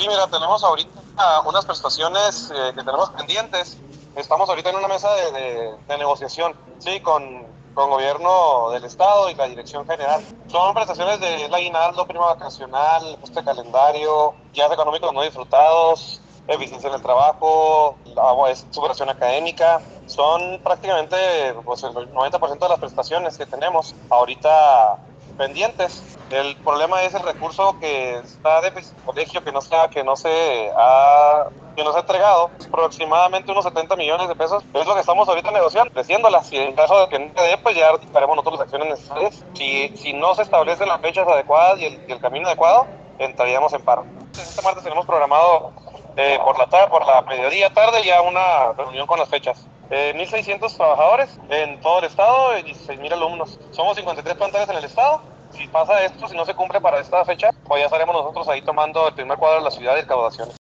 Sí, mira, tenemos ahorita unas prestaciones que tenemos pendientes. Estamos ahorita en una mesa de negociación, sí, con gobierno del estado y la dirección general. Son prestaciones de el aguinaldo, prima vacacional, ajuste de calendario, días económicos no disfrutados, eficiencia en el trabajo, superación académica. Son prácticamente pues, el 90% de las prestaciones que tenemos ahorita pendientes. El problema es el recurso que está de colegio que no se ha entregado, aproximadamente unos 70 millones de pesos. Es lo que estamos ahorita negociando, creciéndolas. Y en caso de que no se dé, pues ya haremos nosotros las acciones necesarias. Si no se establecen las fechas adecuadas y el camino adecuado, entraríamos en paro. Este martes tenemos programado por la tarde, por la mediodía tarde, ya una reunión con las fechas. 1.600 trabajadores en todo el estado y 16.000 alumnos. Somos 53 planteles en el estado. Si pasa esto, si no se cumple para esta fecha, pues ya estaremos nosotros ahí tomando el primer cuadro de la ciudad y recaudaciones.